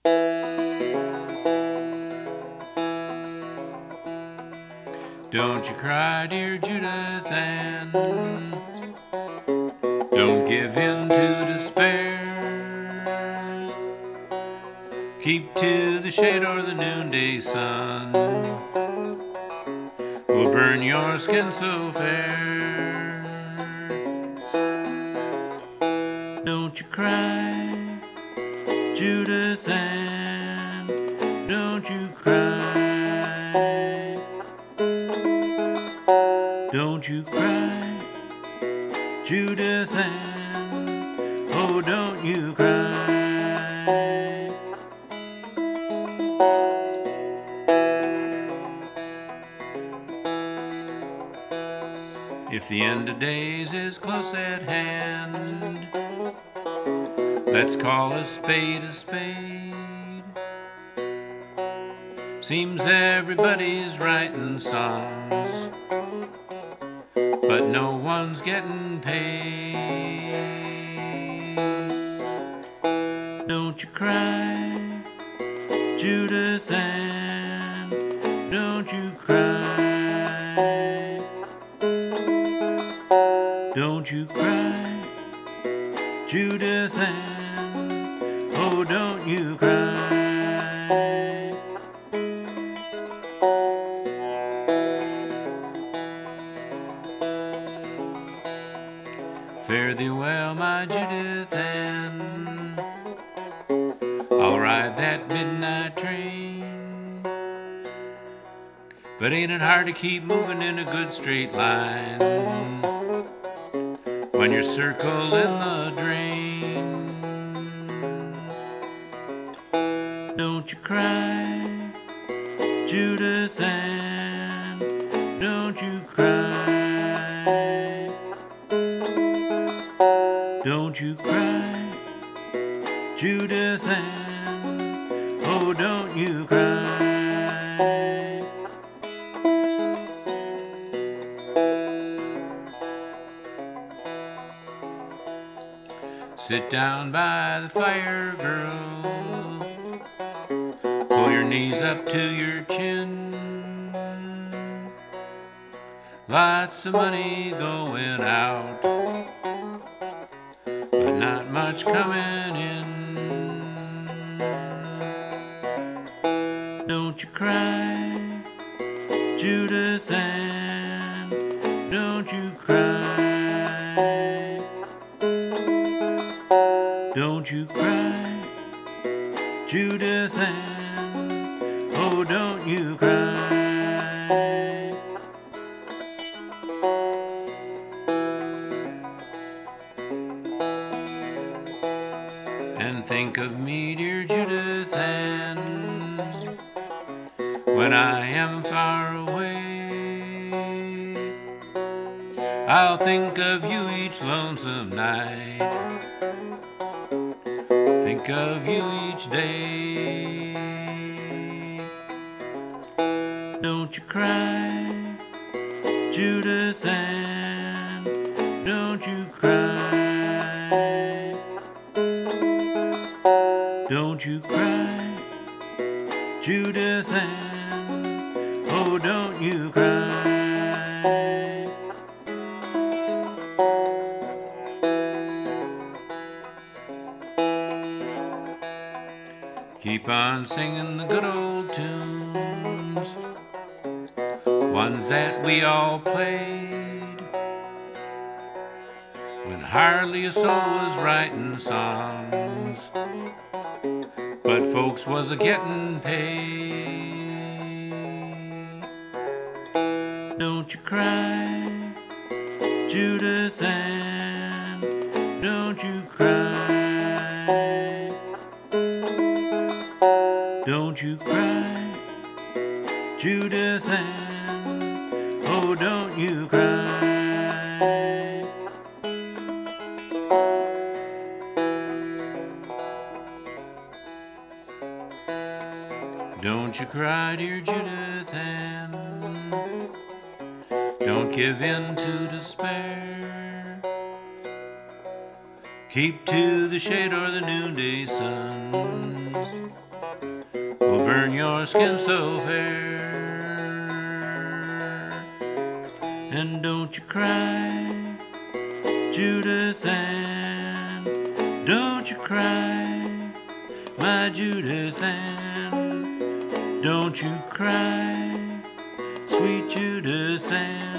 Don't you cry, dear Judith Ann. Don't give in to despair. Keep to the shade or the noonday sun will burn your skin so fair. Don't you cry, Judith Ann. Don't you cry. Don't you cry, Judith Ann. Oh, don't you cry. If the end of days is close at hand, let's call a spade a spade. Seems everybody's writing songs, but no one's getting paid. Don't you cry, Judith Ann. Don't you cry. Don't you cry, Judith Ann. Oh, don't you cry. Fare thee well, my Judith Ann. I'll ride that midnight train. But ain't it hard to keep moving in a good straight line when you're circled in the drain? Don't you cry, Judith Ann. Don't you cry. Don't you cry, Judith Ann. Oh, don't you cry. Sit down by the fire, girl. Pull your knees up to your chin. Lots of money going out, but not much coming in. Don't you cry, Judith Ann. Don't you cry. Don't you cry, Judith Ann. Oh, don't you cry. And think of me, dear Judith Ann, when I am far away. I'll think of you each lonesome night, think of you each day. Don't you cry, Judith Ann. Don't you cry. Don't you cry, Judith Ann. Oh, don't you cry. Keep on singing the good old tunes, ones that we all played when hardly a soul was writing songs, but folks was a-getting paid. Don't you cry, Judith Ann. Don't you cry. Don't you cry, Judith Ann. Oh, don't you cry. Don't you cry, dear Judith Ann. Don't give in to despair. Keep to the shade or the noonday sun turn your skin so fair. And don't you cry, Judith Ann, don't you cry, my Judith Ann, don't you cry, sweet Judith Ann.